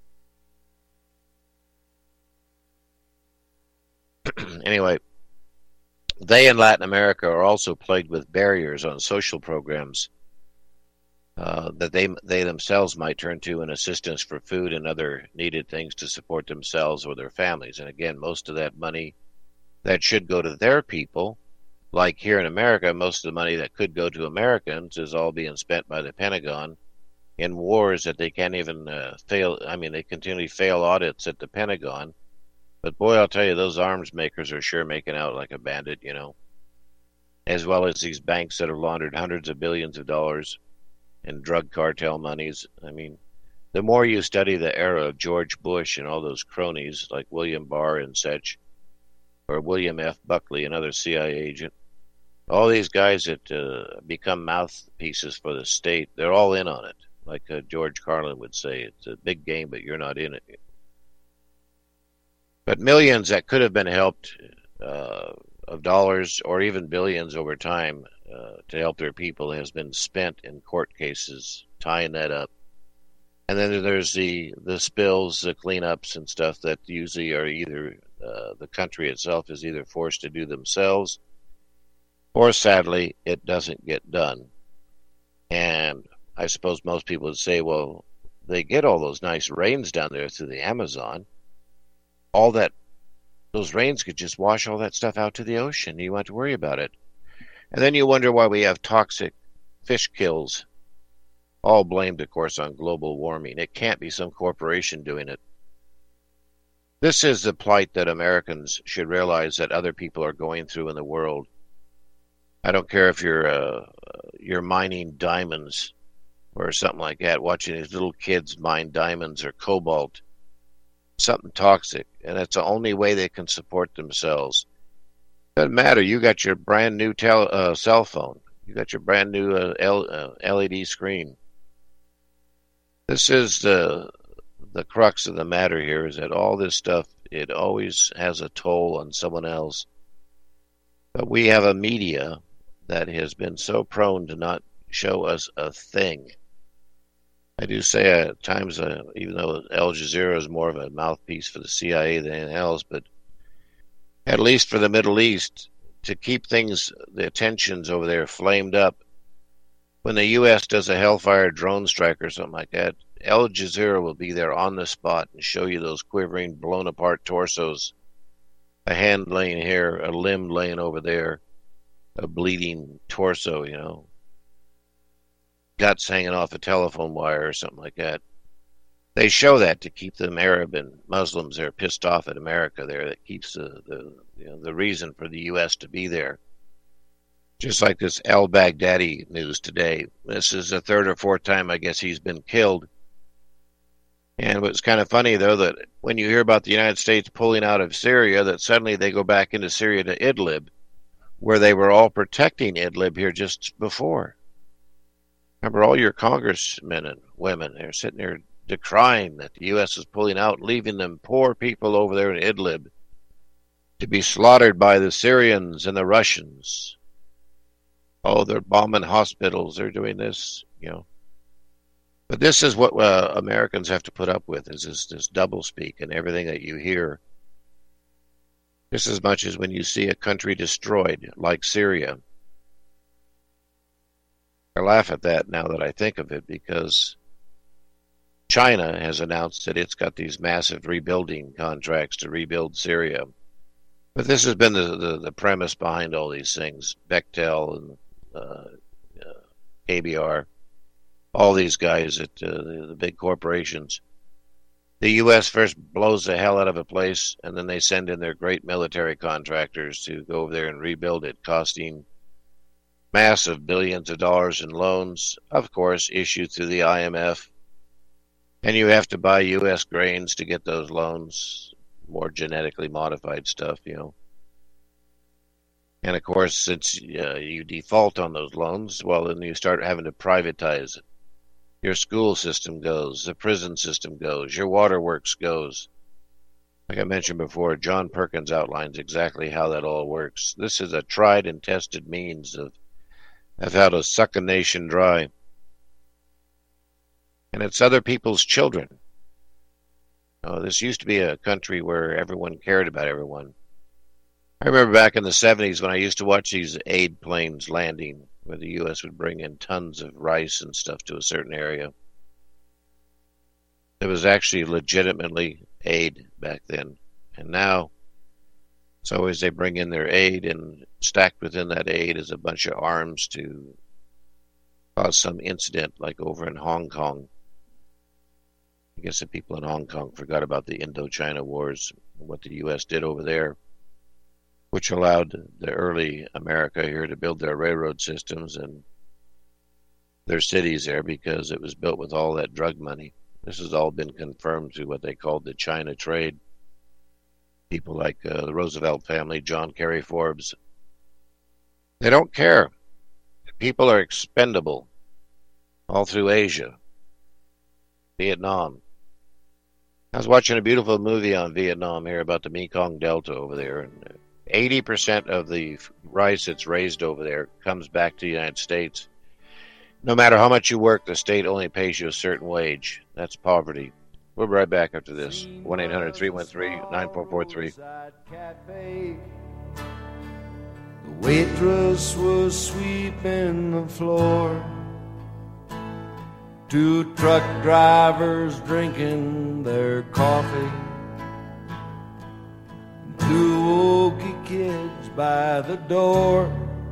Anyway, they in Latin America are also plagued with barriers on social programs that they themselves might turn to in assistance for food and other needed things to support themselves or their families. And again, most of that money that should go to their people, like here in America, most of the money that could go to Americans is all being spent by the Pentagon in wars that they can't even fail. I mean, they continually fail audits at the Pentagon. But boy, I'll tell you, those arms makers are sure making out like a bandit, you know, as well as these banks that have laundered hundreds of billions of dollars in drug cartel monies. I mean, the more you study the era of George Bush and all those cronies like William Barr and such, or William F. Buckley, another CIA agent, all these guys that become mouthpieces for the state, they're all in on it. Like George Carlin would say, it's a big game, but you're not in it. But millions that could have been helped of dollars or even billions over time to help their people has been spent in court cases tying that up. And then there's the spills, the cleanups and stuff that usually are either the country itself is either forced to do themselves, or sadly, it doesn't get done. And I suppose most people would say, well, they get all those nice rains down there through the Amazon. All that, those rains could just wash all that stuff out to the ocean. You don't have to worry about it. And then you wonder why we have toxic fish kills, all blamed, of course, on global warming. It can't be some corporation doing it. This is the plight that Americans should realize that other people are going through in the world. I don't care if you're mining diamonds or something like that, watching these little kids mine diamonds or cobalt, something toxic, and that's the only way they can support themselves. Doesn't matter. You got your brand new cell phone. You got your brand new LED screen. This is the crux of the matter here, is that all this stuff, it always has a toll on someone else. But we have a media that has been so prone to not show us a thing. I do say at times, even though Al Jazeera is more of a mouthpiece for the CIA than anything else, but at least for the Middle East, to keep things, the tensions over there flamed up. When the U.S. does a Hellfire drone strike or something like that, Al Jazeera will be there on the spot and show you those quivering, blown-apart torsos, a hand laying here, a limb laying over there, a bleeding torso, you know, guts hanging off a telephone wire or something like that. They show that to keep them Arab and Muslims there pissed off at America there. That keeps the reason for the U.S. to be there. Just like this al-Baghdadi news today. This is the third or fourth time, I guess, he's been killed. And what's kind of funny, though, that when you hear about the United States pulling out of Syria, that suddenly they go back into Syria to Idlib, where they were all protecting Idlib here just before. Remember, all your congressmen and women, they're sitting there decrying that the U.S. is pulling out, leaving them poor people over there in Idlib to be slaughtered by the Syrians and the Russians. Oh, they're bombing hospitals, they're doing this, you know. But this is what Americans have to put up with, is this doublespeak and everything that you hear. Just as much as when you see a country destroyed, like Syria. I laugh at that now that I think of it, because China has announced that it's got these massive rebuilding contracts to rebuild Syria. But this has been the premise behind all these things. Bechtel and KBR, all these guys at the big corporations. The U.S. first blows the hell out of a place, and then they send in their great military contractors to go over there and rebuild it, costing massive billions of dollars in loans, of course, issued through the IMF. And you have to buy U.S. grains to get those loans, more genetically modified stuff, you know. And of course, since you default on those loans, well, then you start having to privatize it. Your school system goes, the prison system goes, your waterworks goes. Like I mentioned before, John Perkins outlines exactly how that all works. This is a tried and tested means of how to suck a nation dry. And it's other people's children. This used to be a country where everyone cared about everyone. I remember back in the 70s when I used to watch these aid planes landing, where the U.S. would bring in tons of rice and stuff to a certain area. It was actually legitimately aid back then. And now, it's always they bring in their aid, and stacked within that aid is a bunch of arms to cause some incident, like over in Hong Kong. I guess the people in Hong Kong forgot about the Indochina Wars, what the U.S. did over there, which allowed the early America here to build their railroad systems and their cities there, because it was built with all that drug money. This has all been confirmed through what they called the China trade. People like the Roosevelt family, John Kerry Forbes, they don't care. People are expendable all through Asia, Vietnam. I was watching a beautiful movie on Vietnam here about the Mekong Delta over there, and 80% of the rice that's raised over there comes back to the United States. No matter how much you work, the state only pays you a certain wage. That's poverty. We'll be right back after this. 1-800-313-9443. The waitress was sweeping the floor. 2 truck drivers drinking their coffee. 2 wokey kids by the door.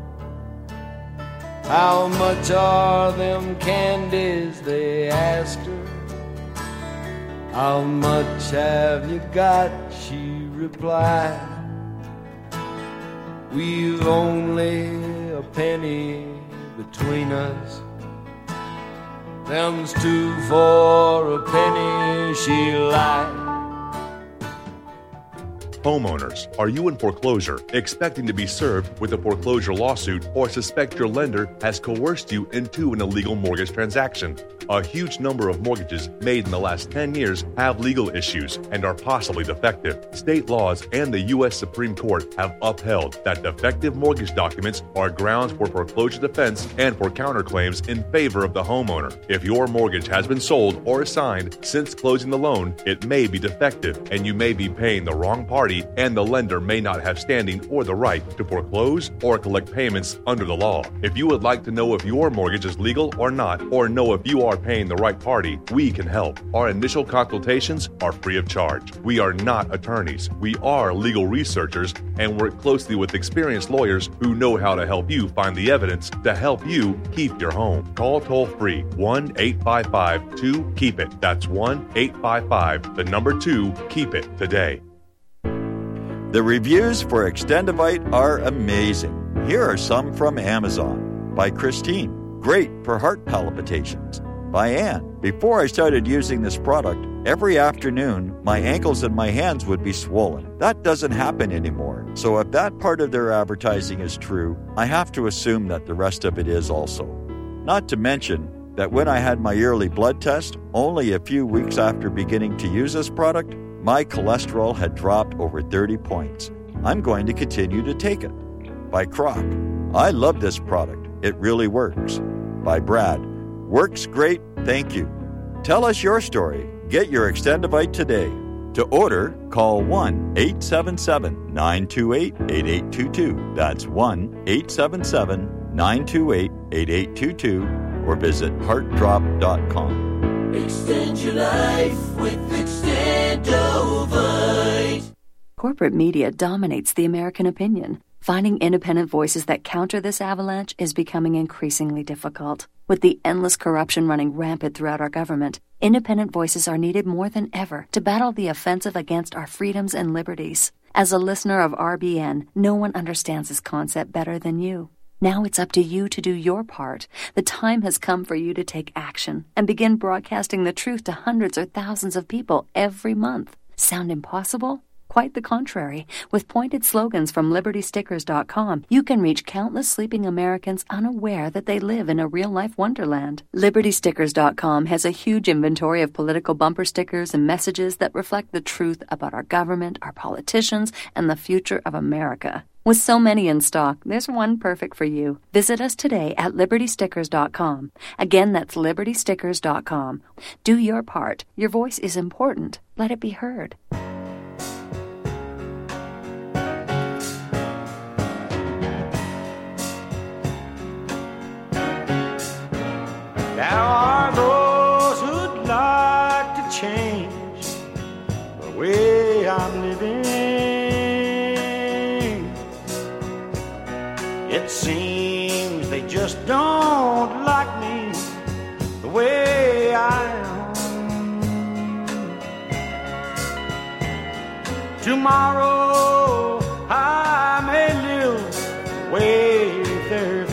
How much are them candies, they asked her. How much have you got, she replied. We've only a penny between us. them's two for a penny, she lied. Homeowners, are you in foreclosure, expecting to be served with a foreclosure lawsuit, or suspect your lender has coerced you into an illegal mortgage transaction? A huge number of mortgages made in the last 10 years have legal issues and are possibly defective. State laws and the U.S. Supreme Court have upheld that defective mortgage documents are grounds for foreclosure defense and for counterclaims in favor of the homeowner. If your mortgage has been sold or assigned since closing the loan, it may be defective and you may be paying the wrong party, and the lender may not have standing or the right to foreclose or collect payments under the law. If you would like to know if your mortgage is legal or not, or know if you are paying the right party, we can help. Our initial consultations are free of charge. We are not attorneys. We are legal researchers and work closely with experienced lawyers who know how to help you find the evidence to help you keep your home. Call toll-free 1-855-2-KEEP-IT. That's 1-855-2-KEEP-IT today. The reviews for Extendivite are amazing. Here are some from Amazon. By Christine, great for heart palpitations. By Anne, before I started using this product, every afternoon my ankles and my hands would be swollen. That doesn't happen anymore. So if that part of their advertising is true, I have to assume that the rest of it is also. Not to mention that when I had my yearly blood test, only a few weeks after beginning to use this product, my cholesterol had dropped over 30 points. I'm going to continue to take it. By Croc, I love this product. It really works. By Brad, works great, thank you. Tell us your story. Get your Extendivite today. To order, call 1-877-928-8822. That's 1-877-928-8822 or visit heartdrop.com. Extend your life with Extendovite. Corporate media dominates the American opinion. Finding independent voices that counter this avalanche is becoming increasingly difficult. With the endless corruption running rampant throughout our government, independent voices are needed more than ever to battle the offensive against our freedoms and liberties. As a listener of RBN, no one understands this concept better than you. Now it's up to you to do your part. The time has come for you to take action and begin broadcasting the truth to hundreds or thousands of people every month. Sound impossible? Quite the contrary. With pointed slogans from LibertyStickers.com, you can reach countless sleeping Americans unaware that they live in a real-life wonderland. LibertyStickers.com has a huge inventory of political bumper stickers and messages that reflect the truth about our government, our politicians, and the future of America. With so many in stock, there's one perfect for you. Visit us today at LibertyStickers.com. Again, that's LibertyStickers.com. Do your part. Your voice is important. Let it be heard. There are those who'd like to change the way I'm living. It seems they just don't like me the way I am. Tomorrow I may live the way they're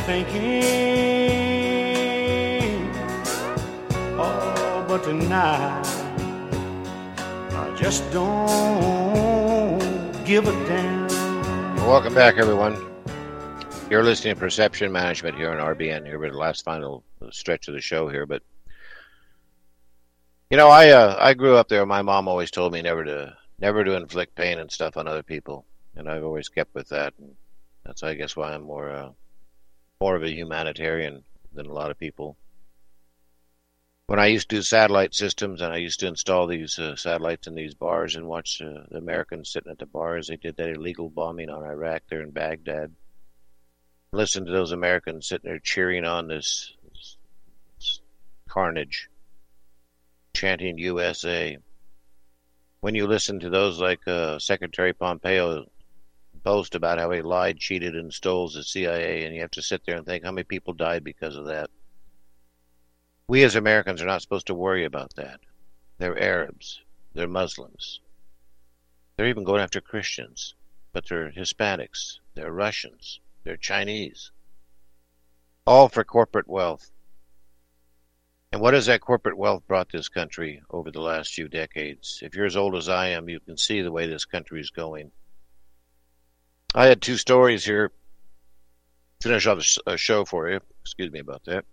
thinking. Oh, but tonight I just don't give a damn. Welcome back, everyone. You're listening to Perception Management here on RBN. Here we're the last final stretch of the show here, but you know, I grew up there. My mom always told me never to inflict pain and stuff on other people, and I've always kept with that. And that's, I guess, why I'm more of a humanitarian than a lot of people. When I used to do satellite systems, and I used to install these satellites in these bars and watch the Americans sitting at the bars, they did that illegal bombing on Iraq there in Baghdad. Listen to those Americans sitting there cheering on this carnage, chanting USA. When you listen to those like Secretary Pompeo boast about how he lied, cheated, and stole the CIA, and you have to sit there and think how many people died because of that. We as Americans are not supposed to worry about that. They're Arabs. They're Muslims. They're even going after Christians. But they're Hispanics. They're Russians. They're Chinese. All for corporate wealth. And what has that corporate wealth brought this country over the last few decades? If you're as old as I am, you can see the way this country is going. I had two stories here. Finish off the show for you. Excuse me about that.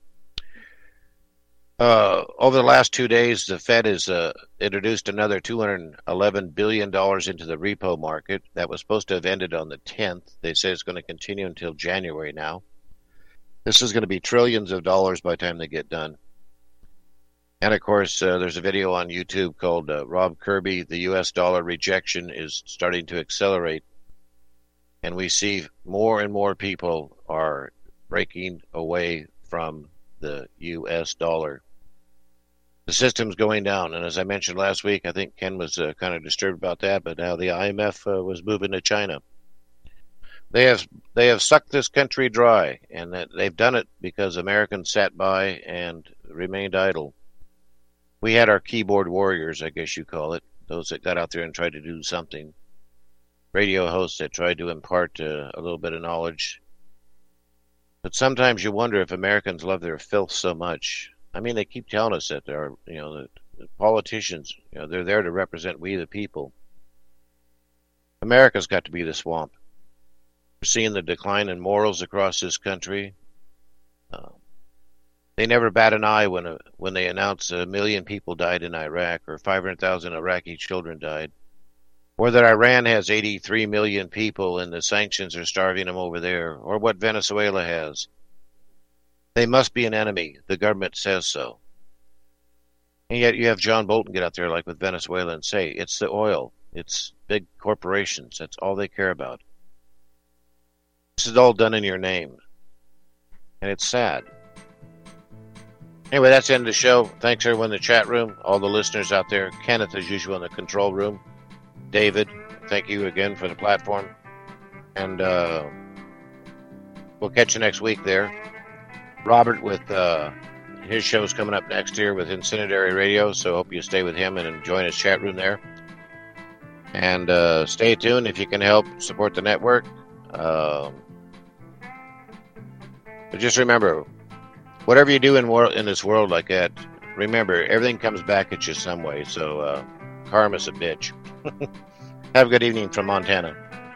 Over the last 2 days, the Fed has introduced another $211 billion into the repo market. That was supposed to have ended on the 10th. They say it's going to continue until January now. This is going to be trillions of dollars by the time they get done. And, of course, there's a video on YouTube called Rob Kirby, The U.S. Dollar Rejection is Starting to Accelerate. And we see more and more people are breaking away from the U.S. dollar. The system's going down, and as I mentioned last week, I think Ken was kind of disturbed about that, but now the IMF was moving to China. They have sucked this country dry, and they've done it because Americans sat by and remained idle. We had our keyboard warriors, I guess you call it, those that got out there and tried to do something. Radio hosts that tried to impart a little bit of knowledge. But sometimes you wonder if Americans love their filth so much. I mean, they keep telling us that they're, the politicians, they're there to represent we the people. America's got to be the swamp. We're seeing the decline in morals across this country. They never bat an eye when they announce 1 million people died in Iraq or 500,000 Iraqi children died, or that Iran has 83 million people and the sanctions are starving them over there, or what Venezuela has. They must be an enemy. The government says so. And yet you have John Bolton get out there like with Venezuela and say, it's the oil. It's big corporations. That's all they care about. This is all done in your name. And it's sad. Anyway, that's the end of the show. Thanks everyone in the chat room, all the listeners out there. Kenneth, as usual, in the control room. David, thank you again for the platform. And we'll catch you next week there. Robert with his show's coming up next year with Incendiary Radio, so hope you stay with him and join his chat room there. And stay tuned if you can help support the network. But just remember, whatever you do in this world like that, remember, everything comes back at you some way, so karma's a bitch. Have a good evening from Montana.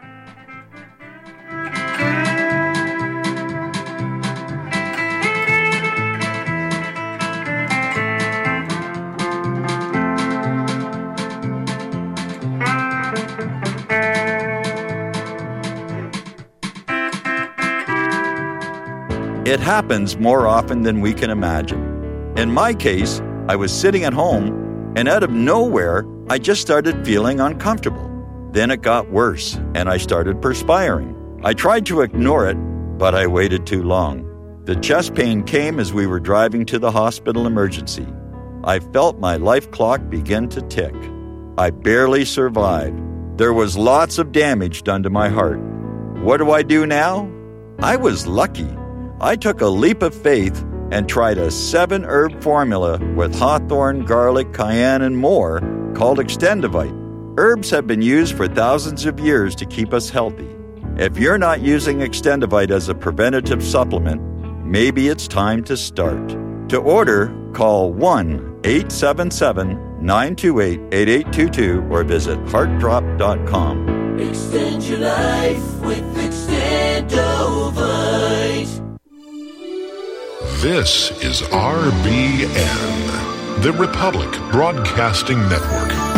It happens more often than we can imagine. In my case, I was sitting at home, and out of nowhere, I just started feeling uncomfortable. Then it got worse, and I started perspiring. I tried to ignore it, but I waited too long. The chest pain came as we were driving to the hospital emergency. I felt my life clock begin to tick. I barely survived. There was lots of damage done to my heart. What do I do now? I was lucky. I took a leap of faith and tried a 7-herb formula with hawthorn, garlic, cayenne, and more called Extendivite. Herbs have been used for thousands of years to keep us healthy. If you're not using Extendivite as a preventative supplement, maybe it's time to start. To order, call 1-877-928-8822 or visit heartdrop.com. Extend your life with Extendivite. This is RBN, the Republic Broadcasting Network.